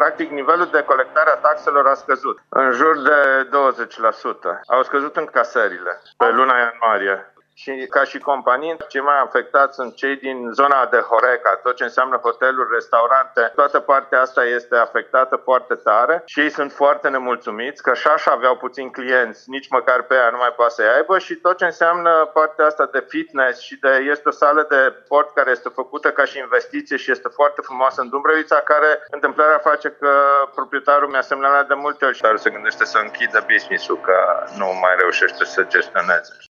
practic nivelul de colectare a taxelor a scăzut, în jur de 20%. Au scăzut încasările pe luna ianuarie. Și ca și companii, cei mai afectați sunt cei din zona de Horeca, tot ce înseamnă hoteluri, restaurante. Toată partea asta este afectată foarte tare și ei sunt foarte nemulțumiți că și așa aveau puțini clienți, nici măcar pe aia nu mai poate să-i aibă, și tot ce înseamnă partea asta de fitness și este o sală de sport care este făcută ca și investiție și este foarte frumoasă în Dumbrăvița, care întâmplarea face că proprietarul mi-a semnalat de multe ori și se gândește să închidă business-ul, că nu mai reușește să gestioneze.